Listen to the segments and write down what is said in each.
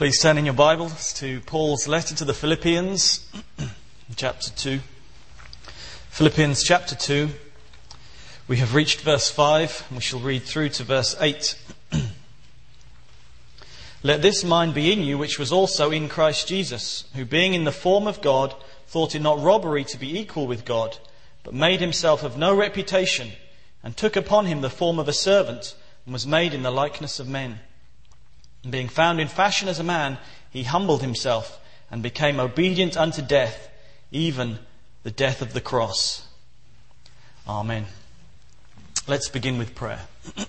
Please turn in your Bibles to Paul's letter to the Philippians, chapter 2. Philippians chapter 2. We have reached verse 5, and we shall read through to verse 8. Let this mind be in you, which was also in Christ Jesus, who being in the form of God, thought it not robbery to be equal with God, but made himself of no reputation, and took upon him the form of a servant, and was made in the likeness of men. And being found in fashion as a man, he humbled himself and became obedient unto death, even the death of the cross. Amen. Let's begin with prayer.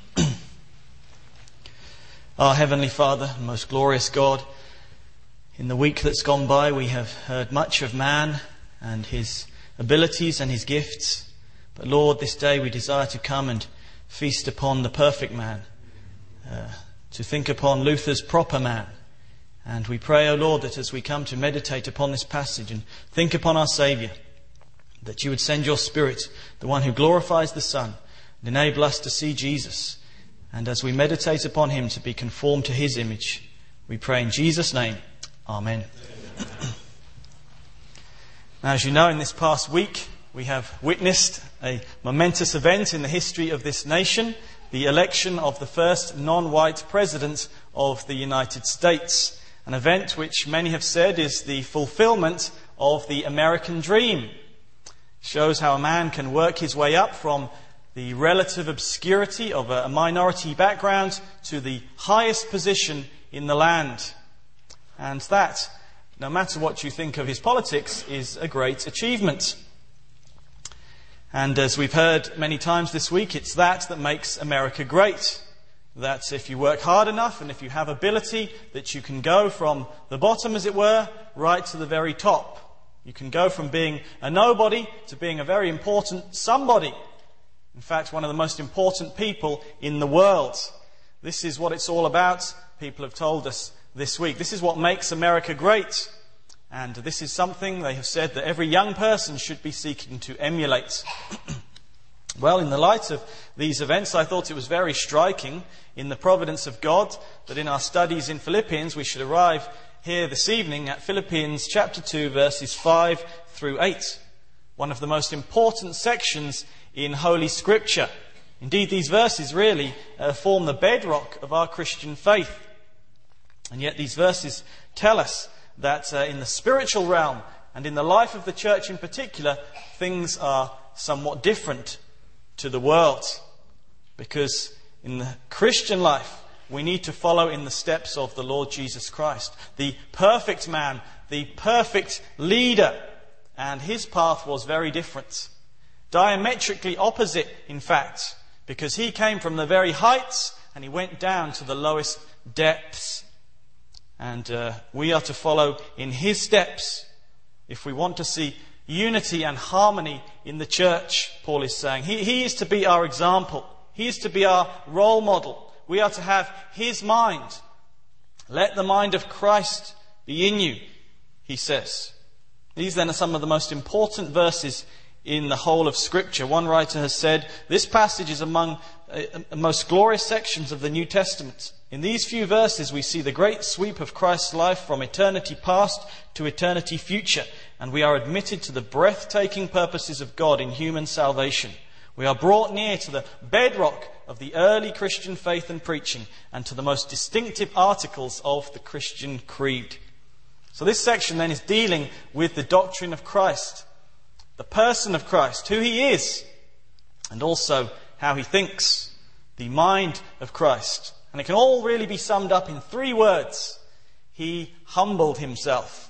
Our Heavenly Father, most glorious God, in the week that's gone by we have heard much of man and his abilities and his gifts. But Lord, this day we desire to come and feast upon the perfect man, to think upon Luther's proper man. And we pray, O Lord, that as we come to meditate upon this passage and think upon our Saviour, that you would send your Spirit, the one who glorifies the Son, and enable us to see Jesus. And as we meditate upon him, to be conformed to his image. We pray in Jesus' name. Amen. Now, as you know, in this past week, we have witnessed a momentous event in the history of this nation, the election of the first non-white president of the United States. An event which many have said is the fulfillment of the American dream. It shows how a man can work his way up from the relative obscurity of a minority background to the highest position in the land. And that, no matter what you think of his politics, is a great achievement. And as we've heard many times this week, it's that makes America great. That if you work hard enough and if you have ability, that you can go from the bottom, as it were, right to the very top. You can go from being a nobody to being a very important somebody. In fact, one of the most important people in the world. This is what it's all about, people have told us this week. This is what makes America great. And this is something they have said that every young person should be seeking to emulate. Well, in the light of these events, I thought it was very striking in the providence of God that in our studies in Philippians we should arrive here this evening at Philippians chapter 2 verses 5 through 8. One of the most important sections in Holy Scripture. Indeed, these verses really form the bedrock of our Christian faith. And yet these verses tell us that in the spiritual realm and in the life of the church in particular, things are somewhat different to the world. Because in the Christian life, we need to follow in the steps of the Lord Jesus Christ, the perfect man, the perfect leader. And his path was very different. Diametrically opposite, in fact, because he came from the very heights and he went down to the lowest depths. And we are to follow in his steps if we want to see unity and harmony in the church, Paul is saying. He is to be our example. He is to be our role model. We are to have his mind. Let the mind of Christ be in you, he says. These then are some of the most important verses in the whole of Scripture. One writer has said, this passage is among the most glorious sections of the New Testament. In these few verses we see the great sweep of Christ's life from eternity past to eternity future, and we are admitted to the breathtaking purposes of God in human salvation. We are brought near to the bedrock of the early Christian faith and preaching, and to the most distinctive articles of the Christian creed. So this section then is dealing with the doctrine of Christ, the person of Christ, who he is, and also how he thinks, the mind of Christ. And it can all really be summed up in three words. He humbled himself.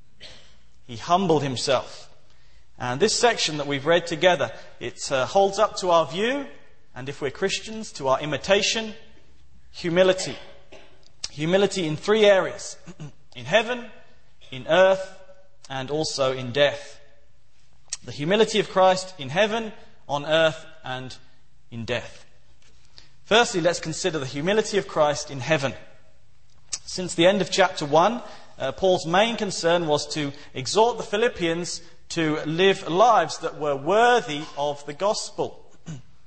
He humbled himself. And this section that we've read together, it holds up to our view, and if we're Christians, to our imitation, humility. Humility in three areas. In heaven, in earth, and also in death. The humility of Christ in heaven, on earth, and in death. Firstly, let's consider the humility of Christ in heaven. Since the end of chapter 1, Paul's main concern was to exhort the Philippians to live lives that were worthy of the gospel.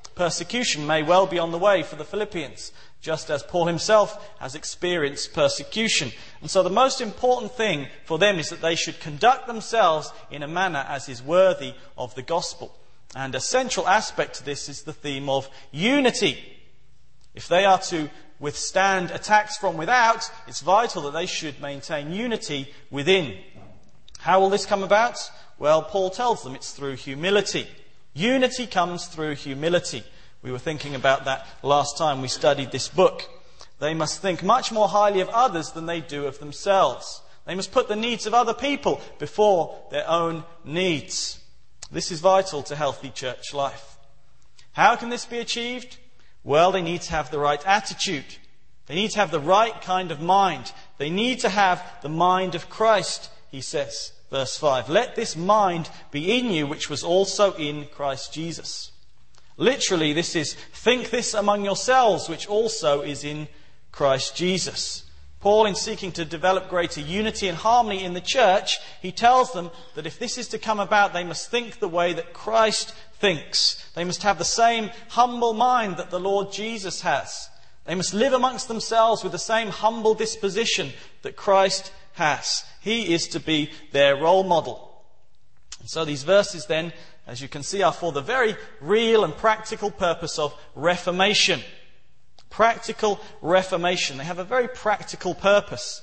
Persecution may well be on the way for the Philippians, just as Paul himself has experienced persecution. And so the most important thing for them is that they should conduct themselves in a manner as is worthy of the gospel. And a central aspect to this is the theme of unity. If they are to withstand attacks from without, it's vital that they should maintain unity within. How will this come about? Well, Paul tells them it's through humility. Unity comes through humility. We were thinking about that last time we studied this book. They must think much more highly of others than they do of themselves. They must put the needs of other people before their own needs. This is vital to healthy church life. How can this be achieved? Well, they need to have the right attitude. They need to have the right kind of mind. They need to have the mind of Christ, he says. Verse 5, let this mind be in you, which was also in Christ Jesus. Literally, this is, think this among yourselves, which also is in Christ Jesus. Paul, in seeking to develop greater unity and harmony in the church, he tells them that if this is to come about, they must think the way that Christ thinks. They must have the same humble mind that the Lord Jesus has. They must live amongst themselves with the same humble disposition that Christ has. He is to be their role model. And so these verses then, as you can see, are for the very real and practical purpose of reformation. Practical reformation. They have a very practical purpose.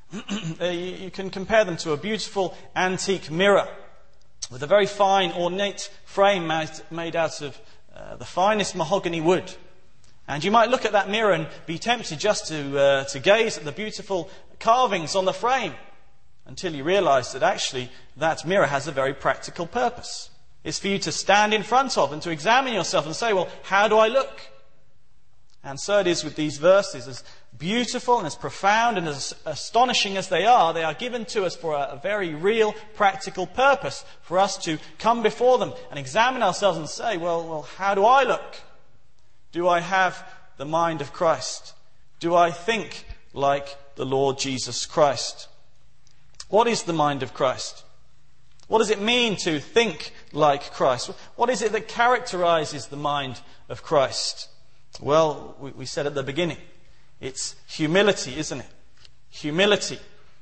You can compare them to a beautiful antique mirror with a very fine, ornate frame made out of the finest mahogany wood. And you might look at that mirror and be tempted just to gaze at the beautiful carvings on the frame until you realise that actually that mirror has a very practical purpose. It's for you to stand in front of and to examine yourself and say, well, how do I look? And so it is with these verses. As beautiful and as profound and as astonishing as they are given to us for a very real, practical purpose, for us to come before them and examine ourselves and say, well, how do I look? Do I have the mind of Christ? Do I think like the Lord Jesus Christ? What is the mind of Christ? What does it mean to think like Christ? What is it that characterizes the mind of Christ? Well, we said at the beginning, it's humility, isn't it? Humility.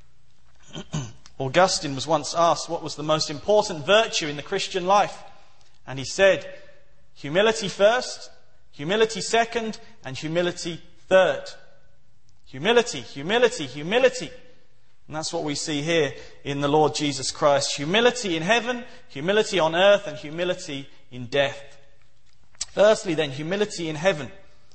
Augustine was once asked what was the most important virtue in the Christian life. And he said, humility first, humility second, and humility third. Humility, humility, humility. And that's what we see here in the Lord Jesus Christ. Humility in heaven, humility on earth, and humility in death. Firstly then, humility in heaven.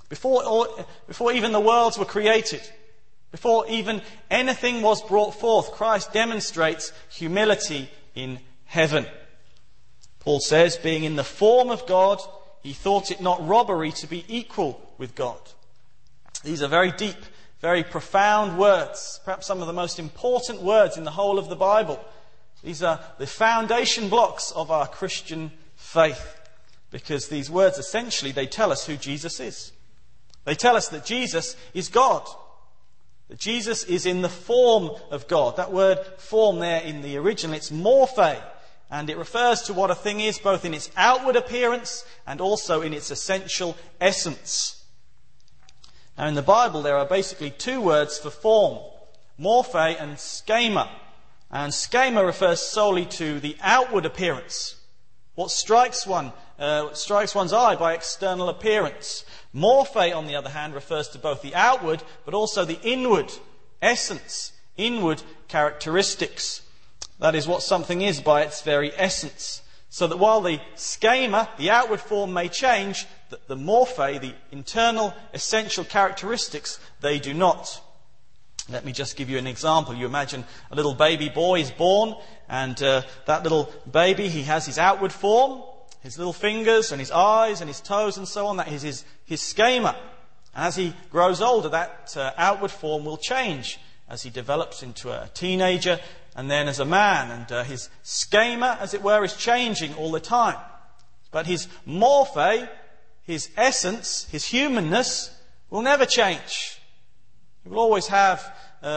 Before even the worlds were created, before even anything was brought forth, Christ demonstrates humility in heaven. Paul says, being in the form of God, he thought it not robbery to be equal with God. These are very deep, very profound words, perhaps some of the most important words in the whole of the Bible. These are the foundation blocks of our Christian faith, because these words essentially, they tell us who Jesus is. They tell us that Jesus is God, that Jesus is in the form of God. That word form there in the original, it's morphe, and it refers to what a thing is both in its outward appearance and also in its essential essence. Now in the Bible there are basically two words for form, morphe and schema. And schema refers solely to the outward appearance, what strikes one's eye by external appearance. Morphe, on the other hand, refers to both the outward but also the inward essence, inward characteristics. That is what something is by its very essence. So that while the schema, the outward form, may change, the morphe, the internal essential characteristics, they do not. Let me just give you an example. You imagine a little baby boy is born, and that little baby, he has his outward form, his little fingers and his eyes and his toes and so on. That is his schema. And as he grows older, that outward form will change as he develops into a teenager and then as a man. And his schema, as it were, is changing all the time. But his morphe, his essence, his humanness, will never change. He will always have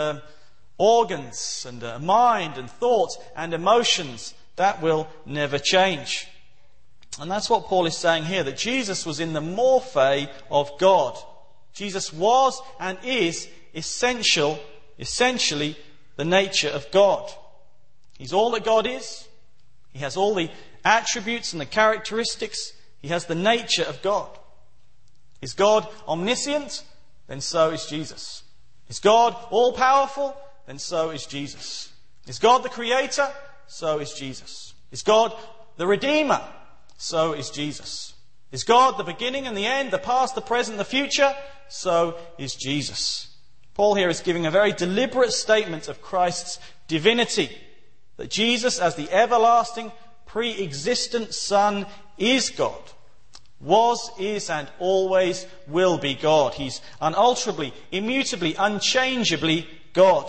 organs and mind and thought and emotions. That will never change. And that's what Paul is saying here, that Jesus was in the morphe of God. Jesus was and is essentially the nature of God. He's all that God is. He has all the attributes and the characteristics. He has the nature of God. Is God omniscient? Then so is Jesus. Is God all-powerful? Then so is Jesus. Is God the Creator? So is Jesus. Is God the Redeemer? So is Jesus. Is God the beginning and the end, the past, the present, the future? So is Jesus. Paul here is giving a very deliberate statement of Christ's divinity, that Jesus, as the everlasting, pre-existent Son, is God, was, is, and always will be God. He's unalterably, immutably, unchangeably God.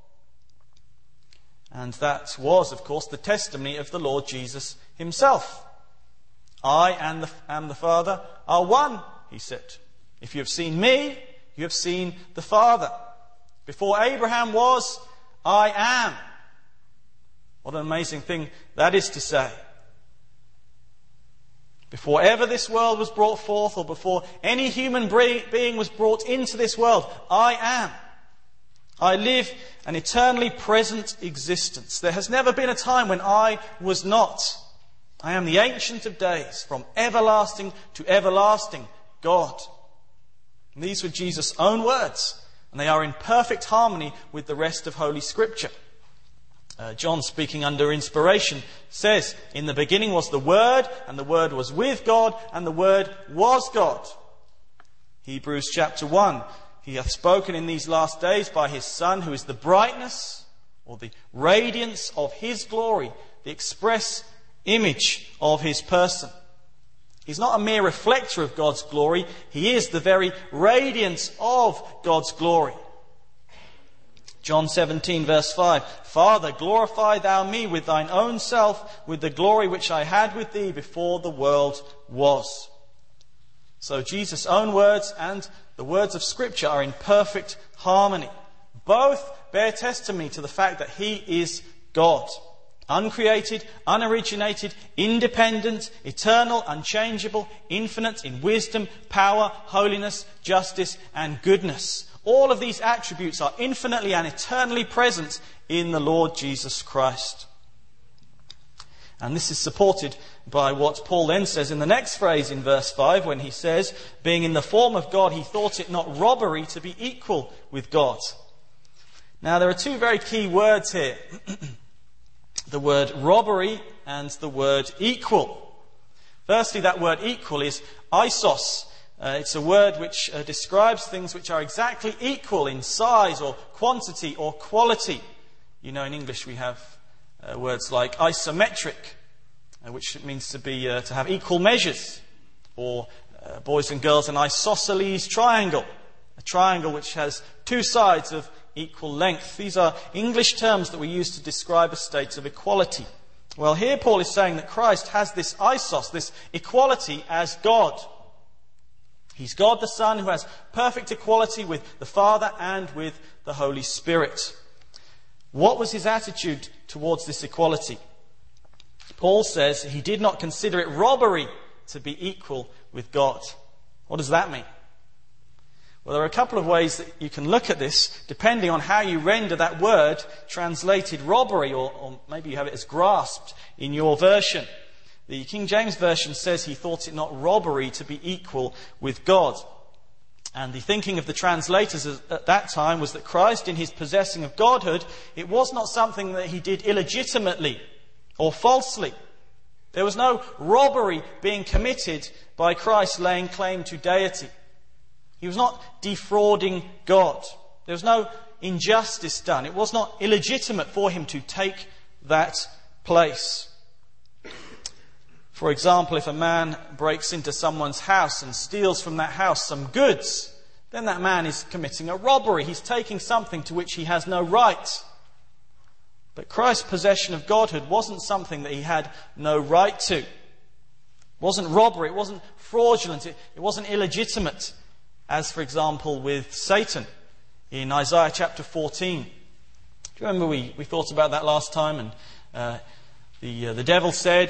And that was, of course, the testimony of the Lord Jesus himself. I and the Father are one, he said. If you have seen me, you have seen the Father. Before Abraham was, I am. What an amazing thing that is to say. Before ever this world was brought forth, or before any human being was brought into this world, I am. I live an eternally present existence. There has never been a time when I was not. I am the Ancient of Days, from everlasting to everlasting, God. And these were Jesus' own words, and they are in perfect harmony with the rest of Holy Scripture. John, speaking under inspiration, says, "In the beginning was the Word, and the Word was with God, and the Word was God." Hebrews chapter 1, "He hath spoken in these last days by his Son, who is the brightness," or the radiance of his glory, the express image of his person. He's not a mere reflector of God's glory. He is the very radiance of God's glory. John 17 verse 5, "Father, glorify thou me with thine own self, with the glory which I had with thee before the world was." So Jesus' own words and the words of Scripture are in perfect harmony. Both bear testimony to the fact that he is God. Uncreated, unoriginated, independent, eternal, unchangeable, infinite in wisdom, power, holiness, justice, and goodness. All of these attributes are infinitely and eternally present in the Lord Jesus Christ. And this is supported by what Paul then says in the next phrase in verse 5, when he says, "Being in the form of God, he thought it not robbery to be equal with God." Now there are two very key words here. The word robbery and the word equal. Firstly, that word equal is isos. It's a word which describes things which are exactly equal in size or quantity or quality. You know, in English we have words like isometric, which means to have equal measures. Or boys and girls, an isosceles triangle. A triangle which has two sides of equal length. These are English terms that we use to describe a state of equality. Well, here Paul is saying that Christ has this isos, this equality as God. He's God the Son, who has perfect equality with the Father and with the Holy Spirit. What was his attitude towards this equality? Paul says he did not consider it robbery to be equal with God. What does that mean? Well, there are a couple of ways that you can look at this, depending on how you render that word translated robbery, or maybe you have it as grasped in your version. The King James Version says he thought it not robbery to be equal with God. And the thinking of the translators at that time was that Christ, in his possessing of Godhood, it was not something that he did illegitimately or falsely. There was no robbery being committed by Christ laying claim to deity. He was not defrauding God. There was no injustice done. It was not illegitimate for him to take that place. For example, if a man breaks into someone's house and steals from that house some goods, then that man is committing a robbery. He's taking something to which he has no right. But Christ's possession of Godhood wasn't something that he had no right to. It wasn't robbery. It wasn't fraudulent. It wasn't illegitimate. As, for example, with Satan in Isaiah chapter 14. Do you remember we thought about that last time? And the devil said,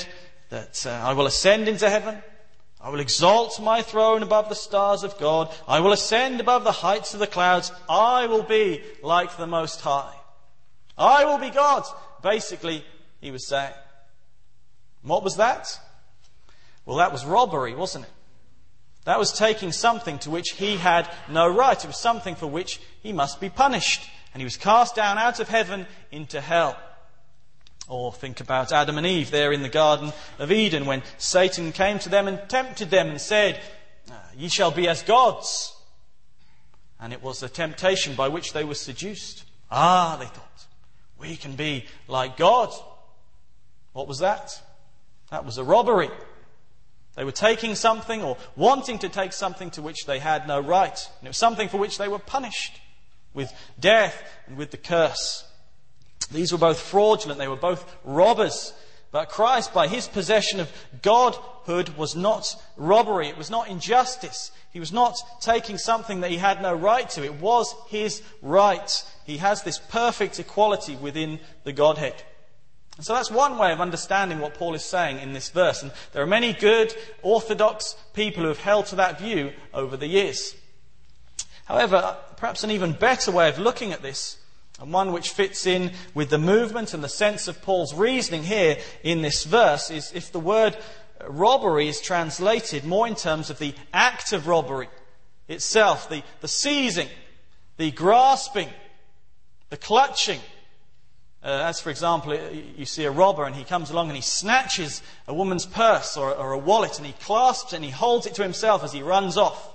that I will ascend into heaven. I will exalt my throne above the stars of God. I will ascend above the heights of the clouds. I will be like the Most High. I will be God, basically, he was saying. And what was that? Well, that was robbery, wasn't it? That was taking something to which he had no right. It was something for which he must be punished. And he was cast down out of heaven into hell. Or think about Adam and Eve there in the Garden of Eden when Satan came to them and tempted them and said, "Ye shall be as gods." And it was a temptation by which they were seduced. They thought, we can be like God. What was that? That was a robbery. They were taking something or wanting to take something to which they had no right. And it was something for which they were punished with death and with the curse. These were both fraudulent, they were both robbers. But Christ, by his possession of godhood, was not robbery. It was not injustice. He was not taking something that he had no right to. It was his right. He has this perfect equality within the Godhead. And so that's one way of understanding what Paul is saying in this verse. And there are many good, orthodox people who have held to that view over the years. However, perhaps an even better way of looking at this, and one which fits in with the movement and the sense of Paul's reasoning here in this verse, is if the word robbery is translated more in terms of the act of robbery itself, the seizing, the grasping, the clutching. As for example, you see a robber and he comes along and he snatches a woman's purse or a wallet and he clasps it and he holds it to himself as he runs off.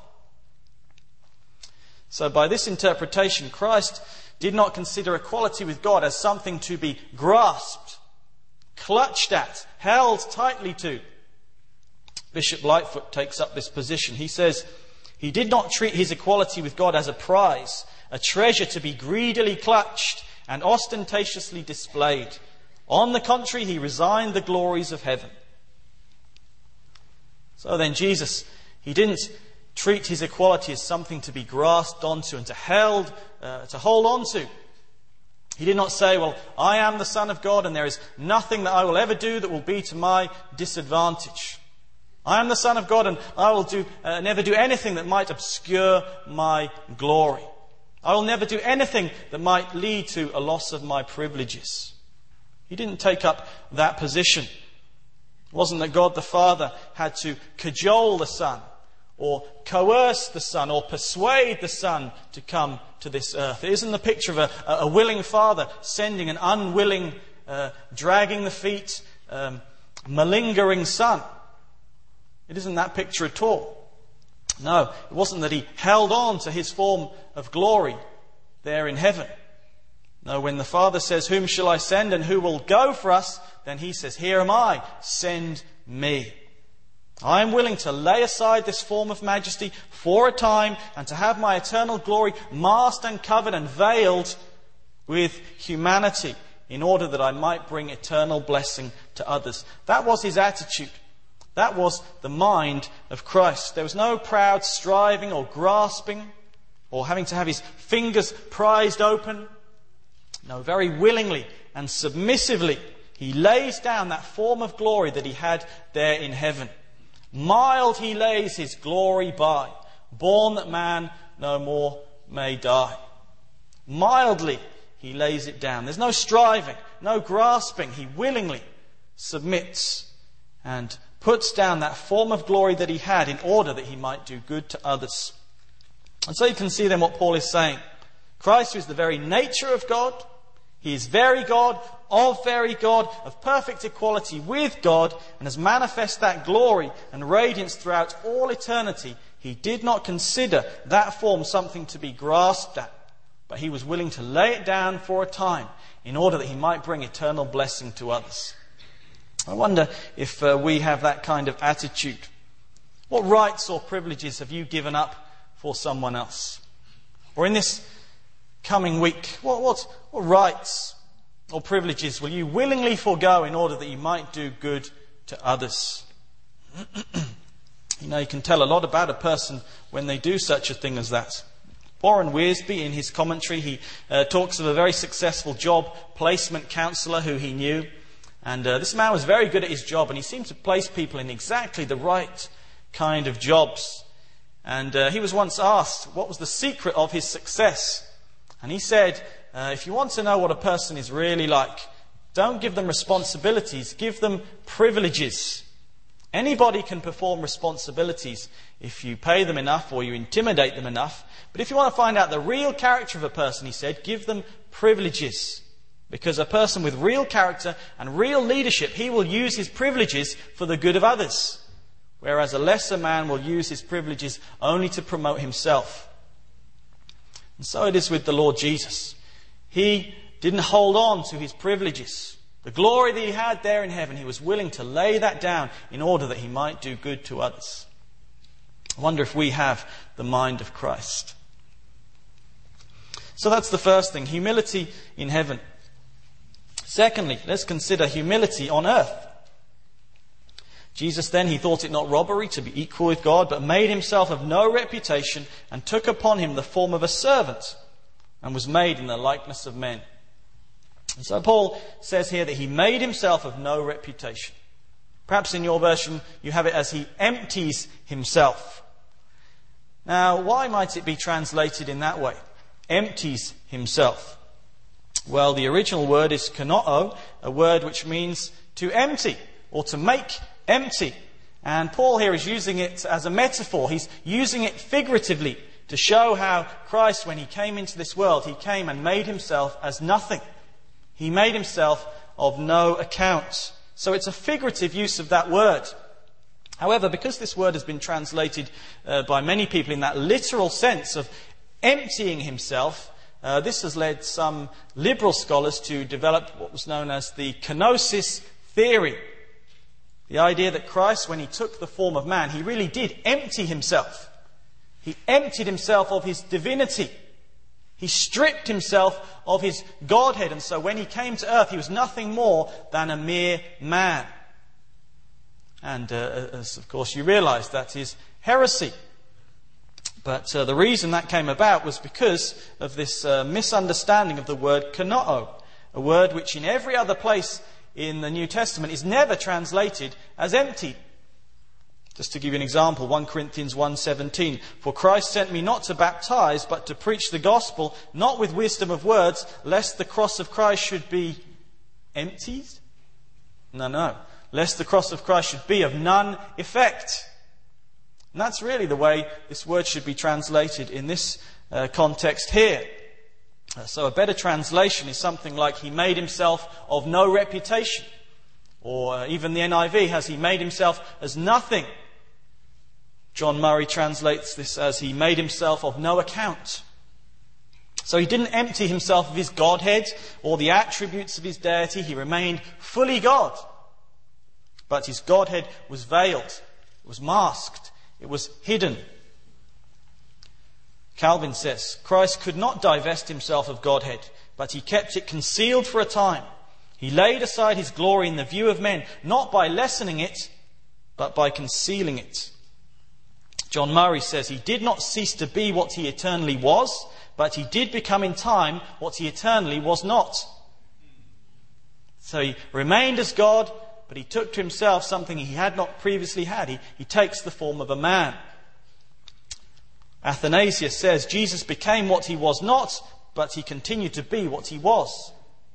So by this interpretation, Christ did not consider equality with God as something to be grasped, clutched at, held tightly to. Bishop Lightfoot takes up this position. He says, he did not treat his equality with God as a prize, a treasure to be greedily clutched and ostentatiously displayed. On the contrary, he resigned the glories of heaven. So then Jesus, he didn't treat his equality as something to be grasped onto and to hold on to. He did not say, well, I am the Son of God and there is nothing that I will ever do that will be to my disadvantage. I am the Son of God and I will never do anything that might obscure my glory. I will never do anything that might lead to a loss of my privileges. He didn't take up that position. It wasn't that God the Father had to cajole the Son or coerce the Son or persuade the Son to come to this earth. It isn't the picture of a willing father sending an unwilling, dragging the feet, malingering son. It isn't that picture at all. No, it wasn't that he held on to his form of glory there in heaven. No, when the Father says, whom shall I send and who will go for us? Then he says, here am I, send me. I am willing to lay aside this form of majesty for a time and to have my eternal glory masked and covered and veiled with humanity in order that I might bring eternal blessing to others. That was his attitude. That was the mind of Christ. There was no proud striving or grasping or having to have his fingers prized open. No, very willingly and submissively he lays down that form of glory that he had there in heaven. Mild he lays his glory by, born that man no more may die. Mildly he lays it down. There's no striving, no grasping. He willingly submits and puts down that form of glory that he had in order that he might do good to others. And so you can see then what Paul is saying. Christ, who is the very nature of God, he is very God, of very God, of perfect equality with God, and has manifest that glory and radiance throughout all eternity. He did not consider that form something to be grasped at, but he was willing to lay it down for a time in order that he might bring eternal blessing to others. I wonder if we have that kind of attitude. What rights or privileges have you given up for someone else? Or in this coming week, what rights or privileges will you willingly forego in order that you might do good to others? You can tell a lot about a person when they do such a thing as that. Warren Wiersbe, in his commentary, he talks of a very successful job placement counsellor who he knew. And this man was very good at his job, and he seemed to place people in exactly the right kind of jobs. And he was once asked what was the secret of his success. And he said, if you want to know what a person is really like, don't give them responsibilities, give them privileges. Anybody can perform responsibilities if you pay them enough or you intimidate them enough. But if you want to find out the real character of a person, he said, give them privileges. Because a person with real character and real leadership, he will use his privileges for the good of others. Whereas a lesser man will use his privileges only to promote himself. And so it is with the Lord Jesus. He didn't hold on to his privileges. The glory that he had there in heaven, he was willing to lay that down in order that he might do good to others. I wonder if we have the mind of Christ. So that's the first thing, humility in heaven. Secondly, let's consider humility on earth. Jesus then, he thought it not robbery to be equal with God, but made himself of no reputation and took upon him the form of a servant and was made in the likeness of men. And so Paul says here that he made himself of no reputation. Perhaps in your version you have it as he empties himself. Now, why might it be translated in that way? Empties himself. Well, the original word is kanoo, a word which means to empty or to make empty. And Paul here is using it as a metaphor. He's using it figuratively to show how Christ, when he came into this world, he came and made himself as nothing. He made himself of no account. So it's a figurative use of that word. However, because this word has been translated by many people in that literal sense of emptying himself, this has led some liberal scholars to develop what was known as the kenosis theory. The idea that Christ, when he took the form of man, he really did empty himself. He emptied himself of his divinity. He stripped himself of his Godhead, and so when he came to earth, he was nothing more than a mere man. And as of course you realise, that is heresy. But the reason that came about was because of this misunderstanding of the word kanoo, a word which in every other place in the New Testament is never translated as empty. Just to give you an example, 1 Corinthians 1:17, "For Christ sent me not to baptize, but to preach the gospel, not with wisdom of words, lest the cross of Christ should be emptied." No. Lest the cross of Christ should be of none effect. And that's really the way this word should be translated in this context here. So a better translation is something like, he made himself of no reputation. Or even the NIV has, he made himself as nothing. John Murray translates this as, he made himself of no account. So he didn't empty himself of his Godhead or the attributes of his deity. He remained fully God. But his Godhead was veiled, it was masked, it was hidden. Calvin says, Christ could not divest himself of Godhead, but he kept it concealed for a time. He laid aside his glory in the view of men, not by lessening it, but by concealing it. John Murray says, he did not cease to be what he eternally was, but he did become in time what he eternally was not. So he remained as God, but he took to himself something he had not previously had. He takes the form of a man. Athanasius says, Jesus became what he was not, but he continued to be what he was.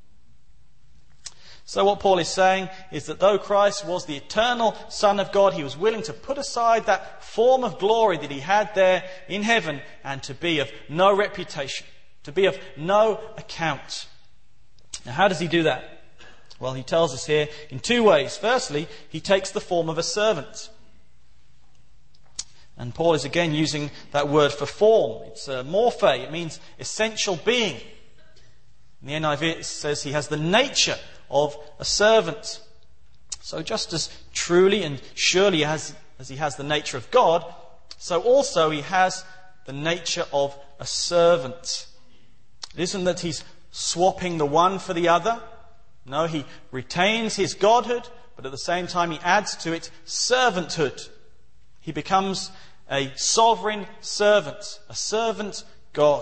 So what Paul is saying is that though Christ was the eternal Son of God, he was willing to put aside that form of glory that he had there in heaven and to be of no reputation, to be of no account. Now, how does he do that? Well, he tells us here in two ways. Firstly, he takes the form of a servant. And Paul is again using that word for form. It's morphe. It means essential being. In the NIV it says he has the nature of a servant. So just as truly and surely as he has the nature of God, so also he has the nature of a servant. It isn't that he's swapping the one for the other. No, he retains his godhood, but at the same time he adds to it servanthood. He becomes a sovereign servant, a servant God.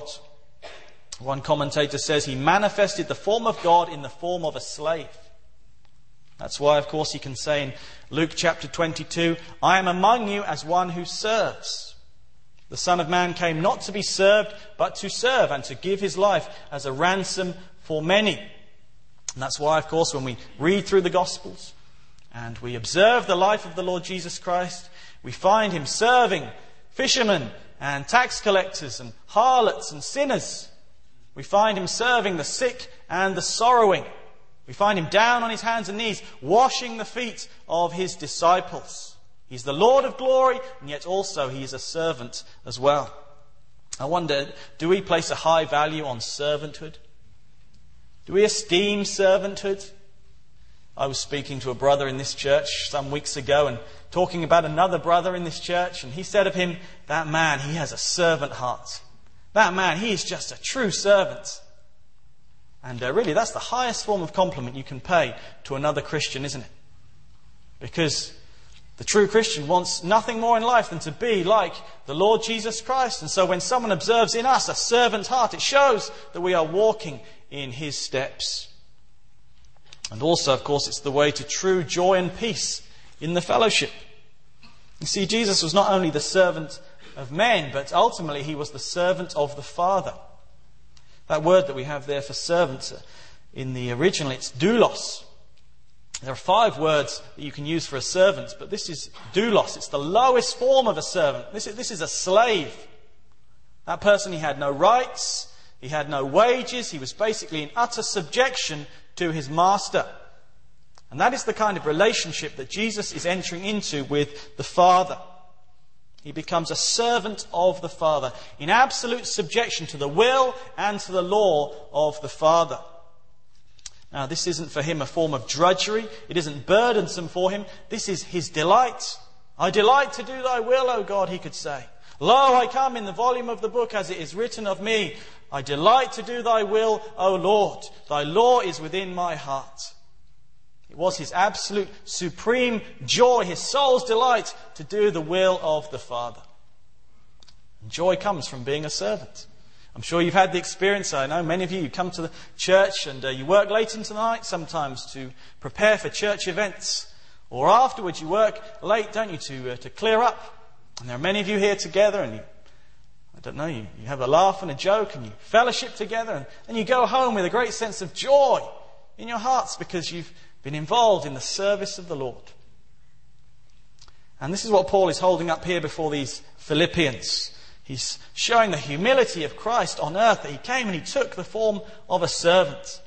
One commentator says he manifested the form of God in the form of a slave. That's why, of course, he can say in Luke chapter 22, "I am among you as one who serves. The Son of Man came not to be served, but to serve and to give his life as a ransom for many." And that's why, of course, when we read through the Gospels and we observe the life of the Lord Jesus Christ, we find him serving fishermen and tax collectors and harlots and sinners. We find him serving the sick and the sorrowing. We find him down on his hands and knees, washing the feet of his disciples. He's the Lord of glory, and yet also he is a servant as well. I wonder, do we place a high value on servanthood? Do we esteem servanthood? I was speaking to a brother in this church some weeks ago and talking about another brother in this church, and he said of him, "That man, he has a servant heart. That man, he is just a true servant." And really, that's the highest form of compliment you can pay to another Christian, isn't it? Because the true Christian wants nothing more in life than to be like the Lord Jesus Christ. And so when someone observes in us a servant heart, it shows that we are walking in his steps. And also, of course, it's the way to true joy and peace in the fellowship. You see, Jesus was not only the servant of men, but ultimately he was the servant of the Father. That word that we have there for servants, in the original, it's doulos. There are 5 words that you can use for a servant, but this is doulos. It's the lowest form of a servant. This is a slave. That person, he had no rights, he had no wages, he was basically in utter subjection to his master. And that is the kind of relationship that Jesus is entering into with the Father. He becomes a servant of the Father, in absolute subjection to the will and to the law of the Father. Now, this isn't for him a form of drudgery. It isn't burdensome for him. This is his delight. "I delight to do thy will, O God," he could say. "Lo, I come in the volume of the book as it is written of me. I delight to do thy will, O Lord. Thy law is within my heart." It was his absolute supreme joy, his soul's delight, to do the will of the Father. And joy comes from being a servant. I'm sure you've had the experience. I know many of you come to the church and you work late into the night sometimes to prepare for church events. Or afterwards you work late, don't you, to clear up. And there are many of you here together and you have a laugh and a joke and you fellowship together and you go home with a great sense of joy in your hearts because you've been involved in the service of the Lord. And this is what Paul is holding up here before these Philippians. He's showing the humility of Christ on earth, that he came and he took the form of a servant.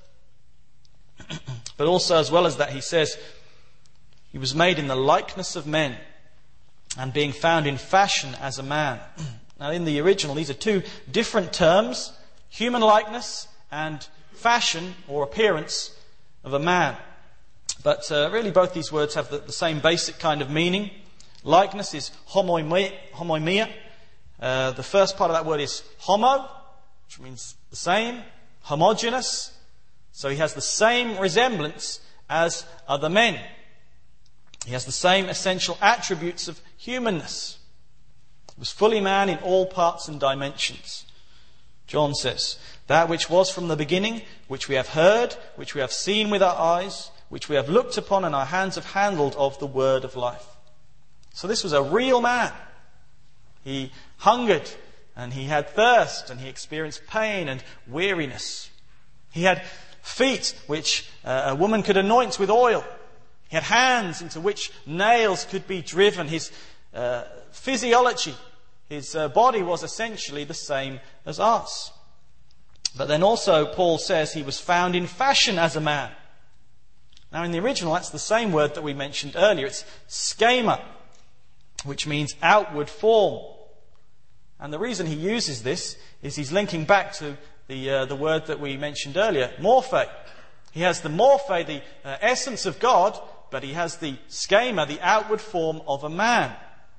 But also, as well as that, he says, he was made in the likeness of men and being found in fashion as a man. Now, in the original, these are 2 different terms, human likeness and fashion or appearance of a man. But really both these words have the same basic kind of meaning. Likeness is homoimia. The first part of that word is homo, which means the same, homogeneous. So he has the same resemblance as other men. He has the same essential attributes of humanness. He was fully man in all parts and dimensions. John says, "That which was from the beginning, which we have heard, which we have seen with our eyes, which we have looked upon and our hands have handled of the word of life." So this was a real man. He hungered and he had thirst and he experienced pain and weariness. He had feet which a woman could anoint with oil. He had hands into which nails could be driven. His physiology, his body was essentially the same as ours. But then also Paul says he was found in fashion as a man. Now in the original, that's the same word that we mentioned earlier. It's schema, which means outward form. And the reason he uses this is he's linking back to the word that we mentioned earlier, morphe. He has the morphe, the essence of God, but he has the schema, the outward form of a man.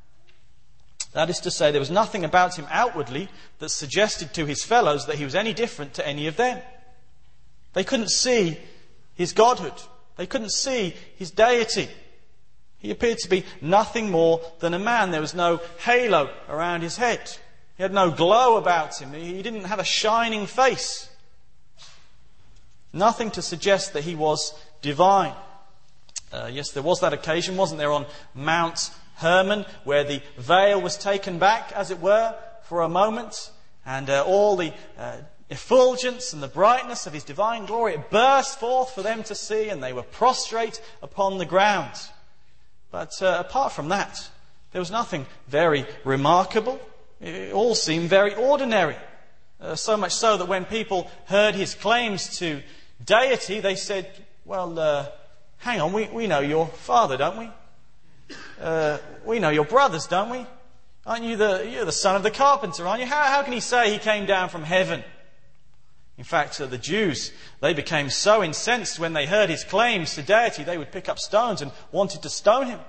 That is to say, there was nothing about him outwardly that suggested to his fellows that he was any different to any of them. They couldn't see his godhood. They couldn't see his deity. He appeared to be nothing more than a man. There was no halo around his head. He had no glow about him. He didn't have a shining face. Nothing to suggest that he was divine. Yes, there was that occasion, wasn't there, on Mount Hermon, where the veil was taken back, as it were, for a moment, and all the effulgence and the brightness of his divine glory, it burst forth for them to see, and they were prostrate upon the ground. But apart from that, there was nothing very remarkable. It all seemed very ordinary. So much so that when people heard his claims to deity, they said, well, hang on, we know your father, don't we? We know your brothers, don't we? Aren't you you're the son of the carpenter, aren't you? How can he say he came down from heaven? In fact, the Jews, they became so incensed when they heard his claims to deity, they would pick up stones and wanted to stone him.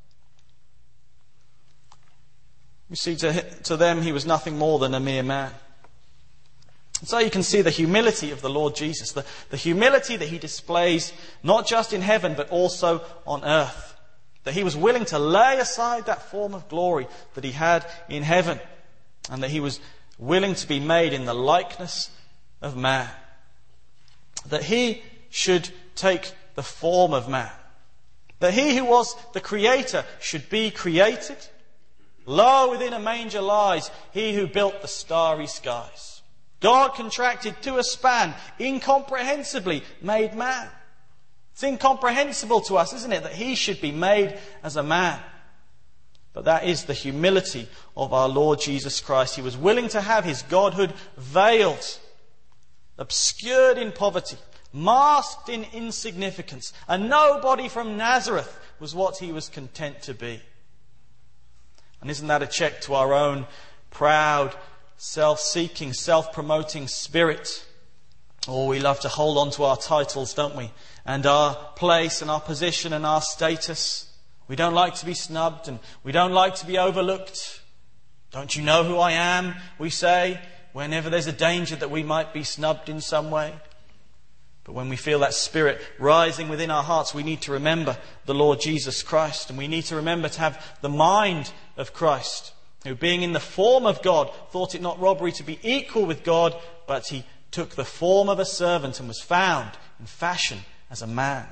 You see, to them, he was nothing more than a mere man. So you can see the humility of the Lord Jesus, the humility that he displays not just in heaven but also on earth. That he was willing to lay aside that form of glory that he had in heaven, and that he was willing to be made in the likeness of man. That he should take the form of man. That he who was the creator should be created. Lo, within a manger lies he who built the starry skies. God contracted to a span, incomprehensibly made man. It's incomprehensible to us, isn't it, that he should be made as a man. But that is the humility of our Lord Jesus Christ. He was willing to have his godhood veiled, obscured in poverty, masked in insignificance. A nobody from Nazareth was what he was content to be. And isn't that a check to our own proud, self-seeking, self-promoting spirit? Oh, we love to hold on to our titles, don't we? And our place and our position and our status. We don't like to be snubbed and we don't like to be overlooked. Don't you know who I am, we say, whenever there's a danger that we might be snubbed in some way. But when we feel that spirit rising within our hearts, we need to remember the Lord Jesus Christ. And we need to remember to have the mind of Christ, who being in the form of God, thought it not robbery to be equal with God, but he took the form of a servant and was found in fashion as a man.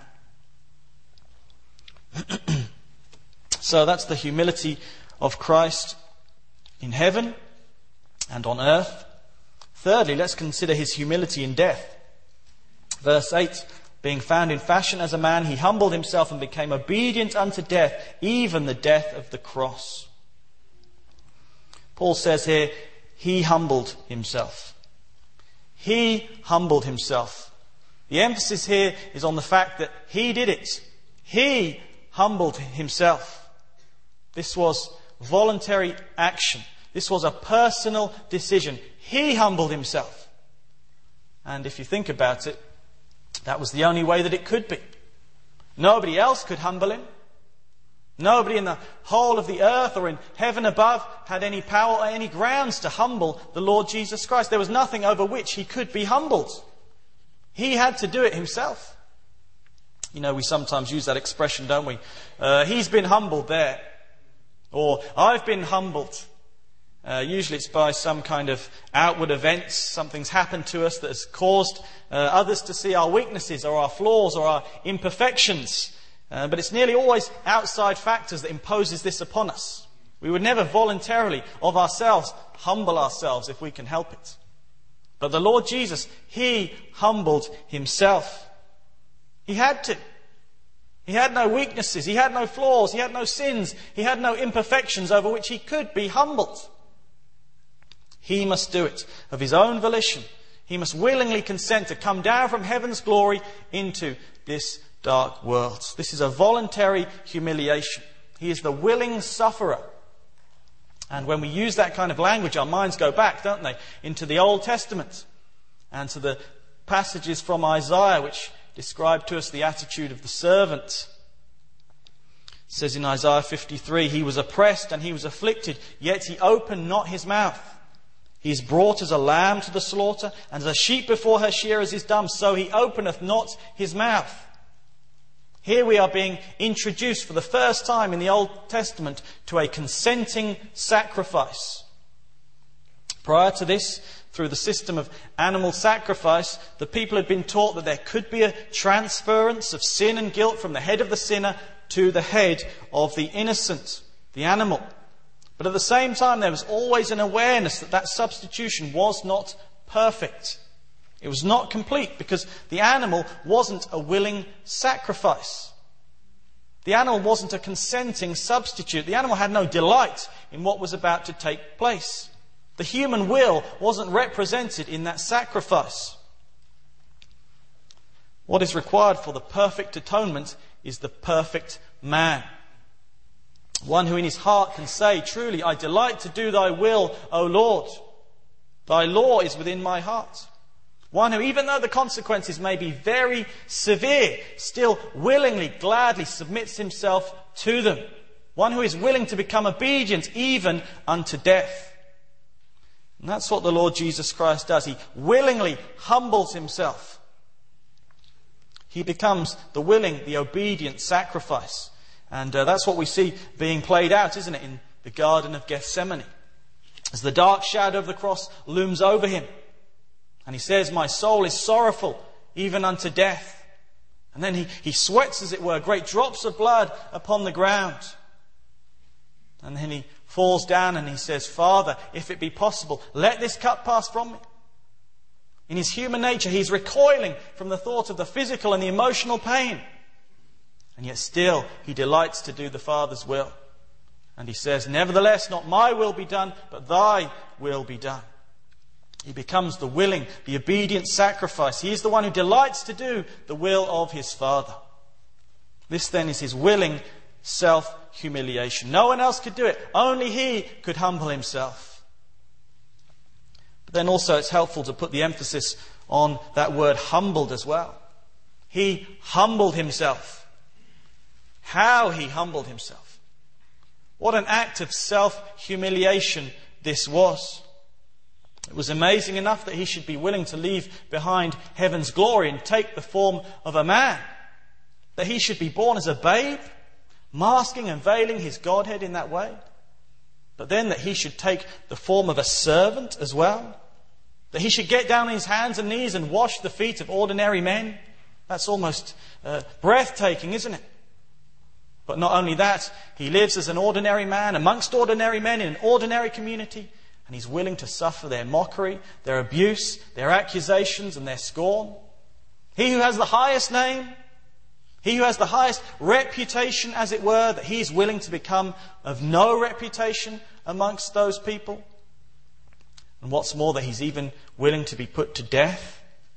So that's the humility of Christ in heaven and on earth. Thirdly, let's consider his humility in death. Verse 8, being found in fashion as a man, he humbled himself and became obedient unto death, even the death of the cross. Paul says here, he humbled himself. He humbled himself. The emphasis here is on the fact that he did it. He humbled himself. This was voluntary action. This was a personal decision. He humbled himself. And if you think about it, that was the only way that it could be. Nobody else could humble him. Nobody in the whole of the earth or in heaven above had any power or any grounds to humble the Lord Jesus Christ. There was nothing over which he could be humbled. He had to do it himself. You know, we sometimes use that expression, don't we? He's been humbled there. Or, I've been humbled. Usually it's by some kind of outward events. Something's happened to us that has caused others to see our weaknesses or our flaws or our imperfections. But it's nearly always outside factors that imposes this upon us. We would never voluntarily of ourselves humble ourselves if we can help it. But the Lord Jesus, he humbled himself. He had to. He had no weaknesses. He had no flaws. He had no sins. He had no imperfections over which he could be humbled. He must do it of his own volition. He must willingly consent to come down from heaven's glory into this dark world. This is a voluntary humiliation. He is the willing sufferer. And when we use that kind of language, our minds go back, don't they, into the Old Testament and to the passages from Isaiah which describe to us the attitude of the servant. It says in Isaiah 53, he was oppressed and he was afflicted, yet he opened not his mouth. He is brought as a lamb to the slaughter, and as a sheep before her shearers is dumb, so he openeth not his mouth. Here we are being introduced for the first time in the Old Testament to a consenting sacrifice. Prior to this, through the system of animal sacrifice, the people had been taught that there could be a transference of sin and guilt from the head of the sinner to the head of the innocent, the animal. But at the same time, there was always an awareness that that substitution was not perfect. It was not complete because the animal wasn't a willing sacrifice. The animal wasn't a consenting substitute. The animal had no delight in what was about to take place. The human will wasn't represented in that sacrifice. What is required for the perfect atonement is the perfect man. One who in his heart can say, truly, I delight to do thy will, O Lord. Thy law is within my heart. One who, even though the consequences may be very severe, still willingly, gladly submits himself to them. One who is willing to become obedient even unto death. And that's what the Lord Jesus Christ does. He willingly humbles himself. He becomes the willing, the obedient sacrifice. And that's what we see being played out, isn't it, in the Garden of Gethsemane. As the dark shadow of the cross looms over him. And he says, my soul is sorrowful, even unto death. And then he sweats, as it were, great drops of blood upon the ground. And then he falls down and he says, Father, if it be possible, let this cup pass from me. In his human nature, he's recoiling from the thought of the physical and the emotional pain. And yet still, he delights to do the Father's will. And he says, nevertheless, not my will be done, but thy will be done. He becomes the willing, the obedient sacrifice. He is the one who delights to do the will of his Father. This then is his willing self-humiliation. No one else could do it. Only he could humble himself. But then also it's helpful to put the emphasis on that word humbled as well. He humbled himself. How he humbled himself. What an act of self-humiliation this was. It was amazing enough that he should be willing to leave behind heaven's glory and take the form of a man. That he should be born as a babe, masking and veiling his Godhead in that way. But then that he should take the form of a servant as well. That he should get down on his hands and knees and wash the feet of ordinary men. That's almost breathtaking, isn't it? But not only that, he lives as an ordinary man amongst ordinary men in an ordinary community, and he's willing to suffer their mockery, their abuse, their accusations and their scorn. He who has the highest name, he who has the highest reputation, as it were, that he's willing to become of no reputation amongst those people. And what's more, that he's even willing to be put to death.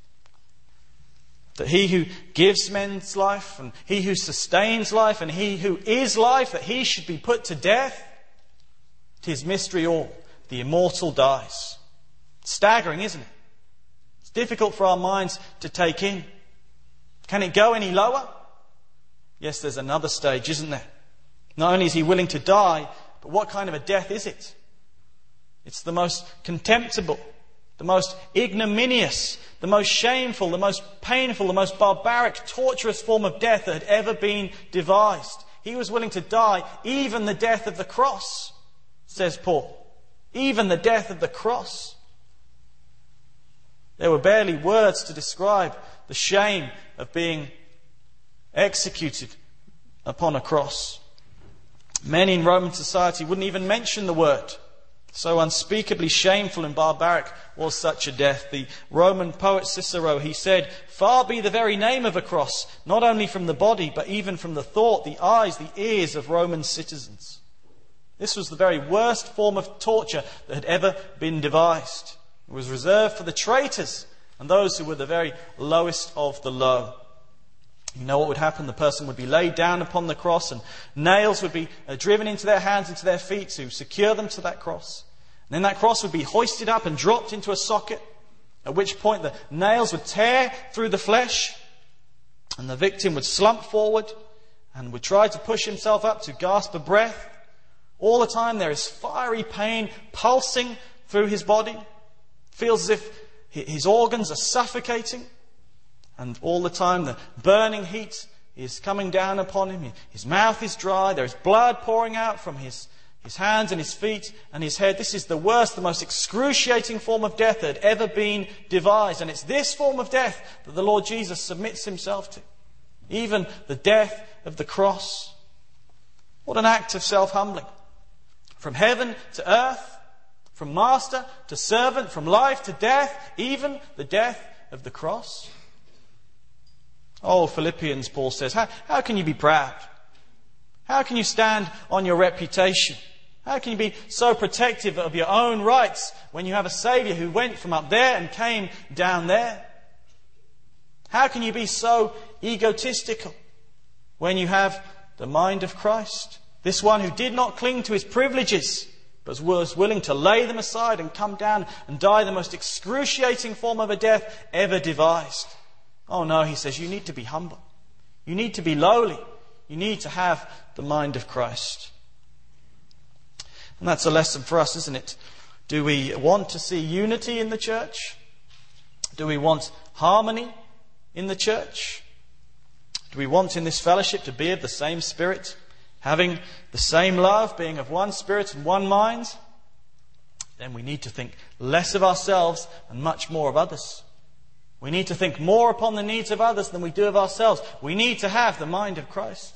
That he who gives men's life, and he who sustains life, and he who is life, that he should be put to death. 'Tis mystery all. The immortal dies. Staggering, isn't it? It's difficult for our minds to take in. Can it go any lower? Yes, there's another stage, isn't there? Not only is he willing to die, but what kind of a death is it? It's the most contemptible, the most ignominious, the most shameful, the most painful, the most barbaric, torturous form of death that had ever been devised. He was willing to die, even the death of the cross, says Paul. Even the death of the cross. There were barely words to describe the shame of being executed upon a cross. Many in Roman society wouldn't even mention the word. So unspeakably shameful and barbaric was such a death. The Roman poet Cicero, he said, far be the very name of a cross, not only from the body, but even from the thought, the eyes, the ears of Roman citizens. This was the very worst form of torture that had ever been devised. It was reserved for the traitors and those who were the very lowest of the low. You know what would happen? The person would be laid down upon the cross and nails would be driven into their hands, into their feet to secure them to that cross. And then that cross would be hoisted up and dropped into a socket, at which point the nails would tear through the flesh and the victim would slump forward and would try to push himself up to gasp a breath. All the time there is fiery pain pulsing through his body. Feels as if his organs are suffocating. And all the time the burning heat is coming down upon him. His mouth is dry. There is blood pouring out from his his hands and his feet and his head. This is the worst, the most excruciating form of death that had ever been devised. And it's this form of death that the Lord Jesus submits himself to. Even the death of the cross. What an act of self-humbling. From heaven to earth, from master to servant, from life to death, even the death of the cross. Oh, Philippians, Paul says, how can you be proud? How can you stand on your reputation? How can you be so protective of your own rights when you have a Saviour who went from up there and came down there? How can you be so egotistical when you have the mind of Christ? This one who did not cling to his privileges, but was willing to lay them aside and come down and die the most excruciating form of a death ever devised. Oh no, he says, you need to be humble. You need to be lowly. You need to have the mind of Christ. And that's a lesson for us, isn't it? Do we want to see unity in the church? Do we want harmony in the church? Do we want in this fellowship to be of the same spirit, having the same love, being of one spirit and one mind? Then we need to think less of ourselves and much more of others. We need to think more upon the needs of others than we do of ourselves. We need to have the mind of Christ.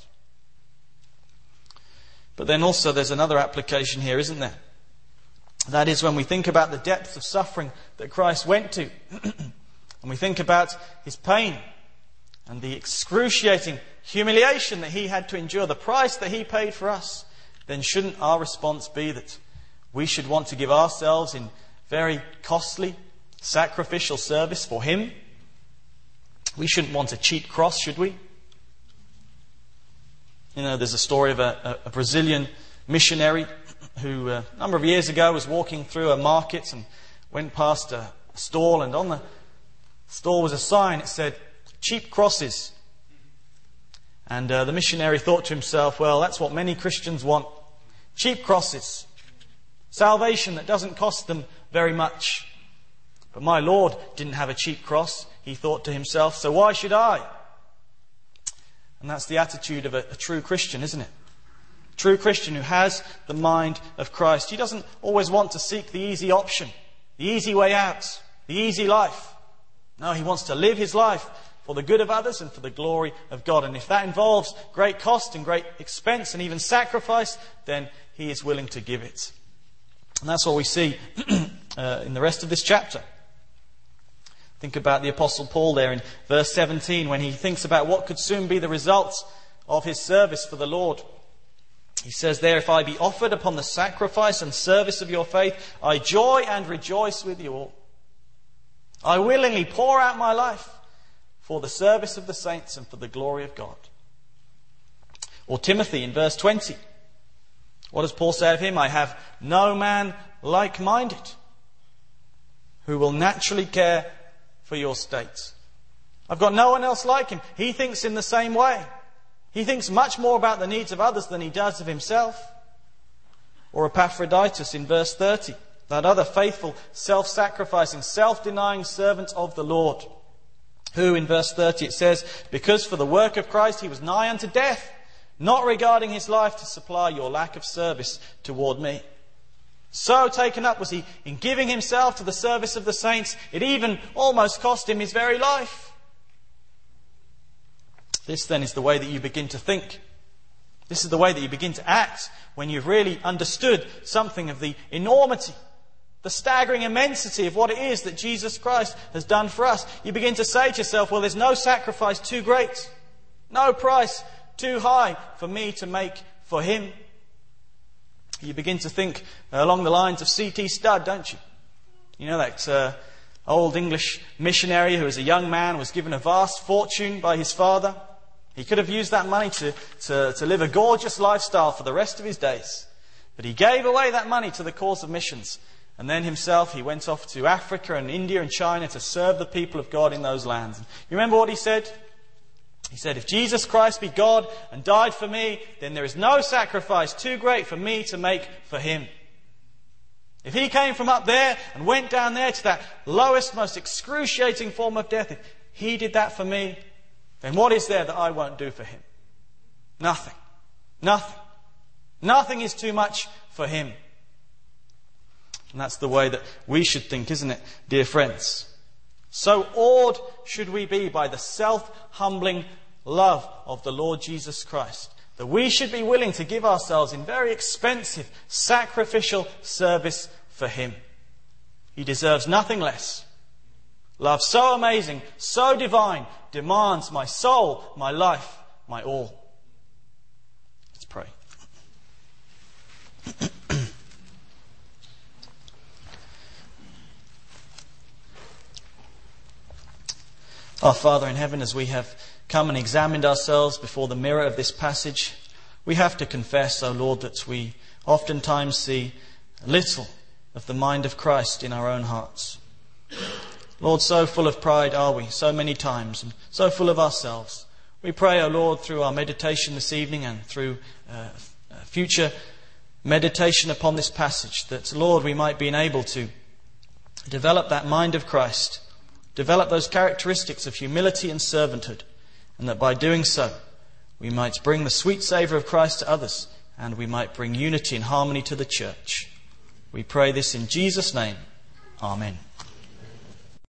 But then also there's another application here, isn't there? That is when we think about the depth of suffering that Christ went to, and we think about his pain and the excruciating humiliation that he had to endure, the price that he paid for us, then shouldn't our response be that we should want to give ourselves in very costly, sacrificial service for him? We shouldn't want a cheap cross, should we? You know, there's a story of a Brazilian missionary who a number of years ago was walking through a market and went past a stall, and on the stall was a sign. It said, "Cheap crosses." And the missionary thought to himself, well, that's what many Christians want. Cheap crosses. Salvation that doesn't cost them very much. But my Lord didn't have a cheap cross, he thought to himself, so why should I? And that's the attitude of a true Christian, isn't it? A true Christian who has the mind of Christ. He doesn't always want to seek the easy option, the easy way out, the easy life. No, he wants to live his life for the good of others and for the glory of God. And if that involves great cost and great expense and even sacrifice, then he is willing to give it. And that's what we see in the rest of this chapter. Think about the Apostle Paul there in verse 17 when he thinks about what could soon be the results of his service for the Lord. He says there, "If I be offered upon the sacrifice and service of your faith, I joy and rejoice with you all. I willingly pour out my life for the service of the saints and for the glory of God." Or Timothy in verse 20. What does Paul say of him? "I have no man like-minded who will naturally care for your state." I've got no one else like him. He thinks in the same way. He thinks much more about the needs of others than he does of himself. Or Epaphroditus in verse 30. That other faithful, self-sacrificing, self-denying servant of the Lord. Who in verse 30 it says, "Because for the work of Christ he was nigh unto death, not regarding his life to supply your lack of service toward me." So taken up was he in giving himself to the service of the saints, it even almost cost him his very life. This then is the way that you begin to think. This is the way that you begin to act when you've really understood something of the enormity, the staggering immensity of what it is that Jesus Christ has done for us. You begin to say to yourself, well, there's no sacrifice too great, no price too high for me to make for him. You begin to think along the lines of C.T. Studd, don't you? You know that old English missionary who as a young man was given a vast fortune by his father. He could have used that money to live a gorgeous lifestyle for the rest of his days. But he gave away that money to the cause of missions. And then himself, he went off to Africa and India and China to serve the people of God in those lands. You remember what he said? He said, "If Jesus Christ be God and died for me, then there is no sacrifice too great for me to make for him." If he came from up there and went down there to that lowest, most excruciating form of death, if he did that for me, then what is there that I won't do for him? Nothing. Nothing. Nothing is too much for Him. And that's the way that we should think, isn't it, dear friends? So awed should we be by the self-humbling love of the Lord Jesus Christ, that we should be willing to give ourselves in very expensive, sacrificial service for Him. He deserves nothing less. Love so amazing, so divine, demands my soul, my life, my all. Let's pray. Our Father in heaven, as we have come and examined ourselves before the mirror of this passage, we have to confess, O Lord, that we oftentimes see little of the mind of Christ in our own hearts. Lord, so full of pride are we so many times, and so full of ourselves. We pray, O Lord, through our meditation this evening and through future meditation upon this passage, that, Lord, we might be able to develop that mind of Christ, develop those characteristics of humility and servanthood, and that by doing so we might bring the sweet savour of Christ to others, and we might bring unity and harmony to the church. We pray this in Jesus' name. Amen.